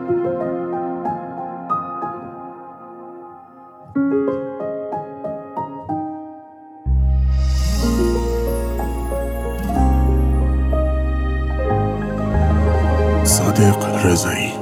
صادق رضایی.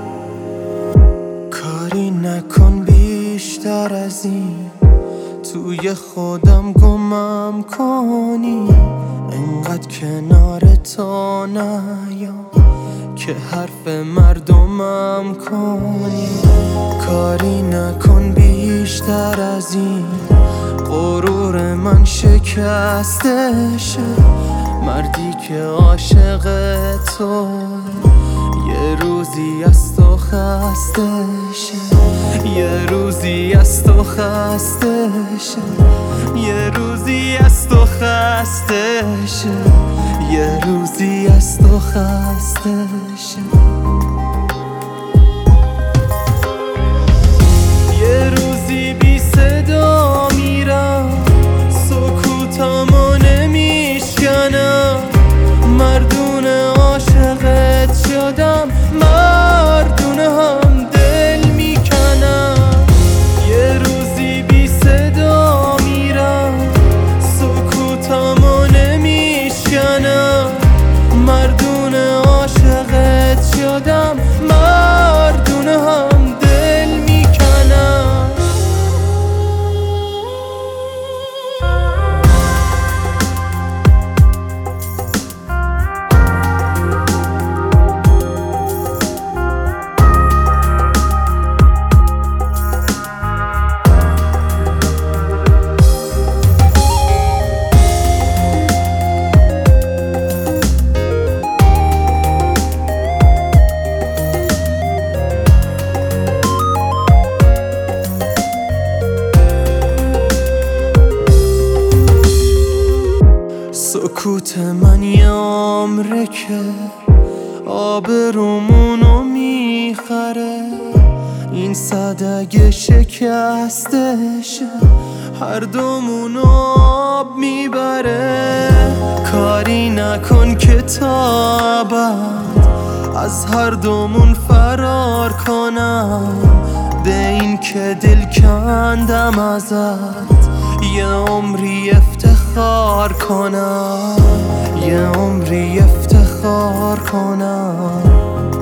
کاری نکن بیشتر از این، توی خودم گمم کنی، انقدر کنار تو نیام که حرف مردمم کنی. کاری نکن بیشتر از این، غرور من شکسته شه. مردی که عاشق تو یه روزی از تو خسته شه، یه روزی از تو خسته شه، یه روزی از تو خسته شه، یه روزی از تو خسته شه. یه روزی بی صدا میرم، سکوتمو نمیشکنم، مردون عاشقت شدم، مردونه هم دل میکنم. یه روزی بی صدا میرم، سکوتمو نمیشکنم، مردونه عاشقت شدم، مردونه هم دل میکنم. سکوت من یه عمره که آبرومونو میخره، این صدق شکستشه، هر دومونو آب میبره. کاری نکن که تا ابد از هر دومون فرار کنم، به این که دل کندم ازت، یه عمری افتخار کنم، یه عمری افتخار کنم.